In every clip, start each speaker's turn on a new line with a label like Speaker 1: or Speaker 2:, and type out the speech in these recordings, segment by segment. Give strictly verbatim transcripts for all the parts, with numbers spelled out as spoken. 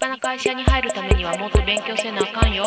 Speaker 1: 立派な会社に入るためにはもっと勉強せなあかんよ。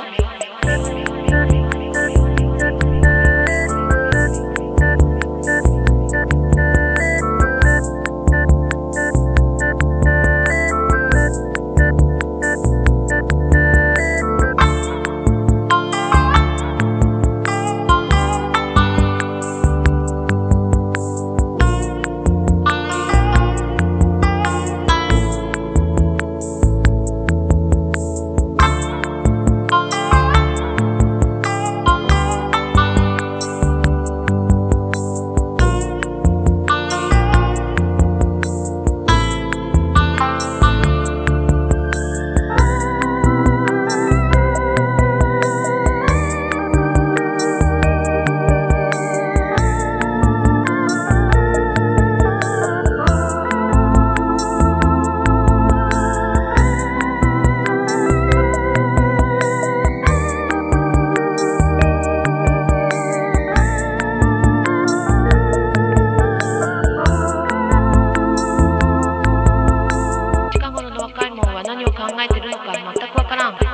Speaker 1: 何を考えてるのか全くわからん。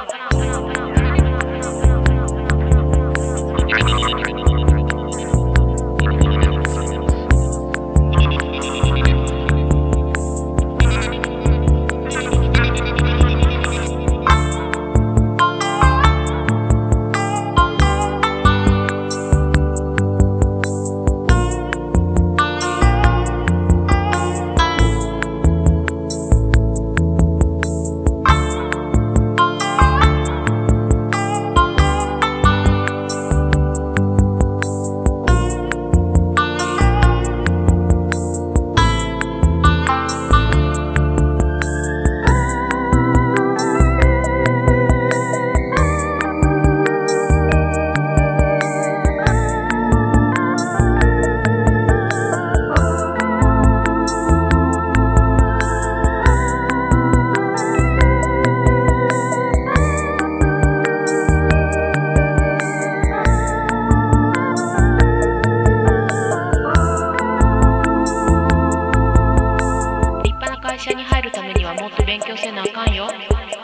Speaker 1: 会社に入るためにはもっと勉強せなあかんよ。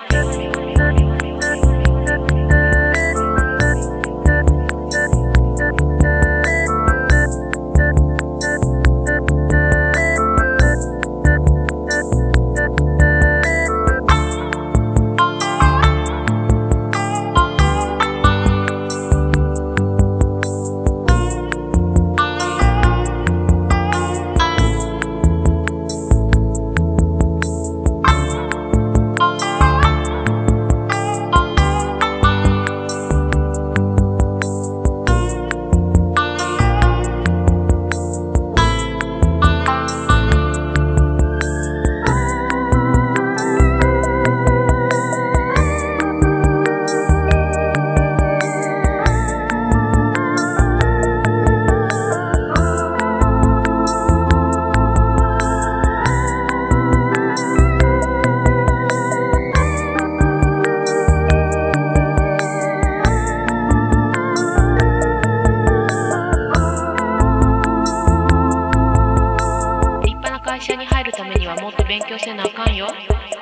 Speaker 1: 会社に入るためにはもっと勉強せなあかんよ。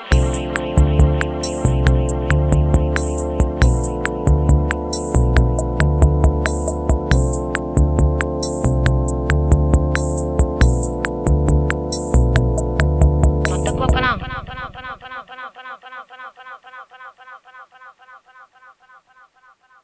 Speaker 1: 全くわからん。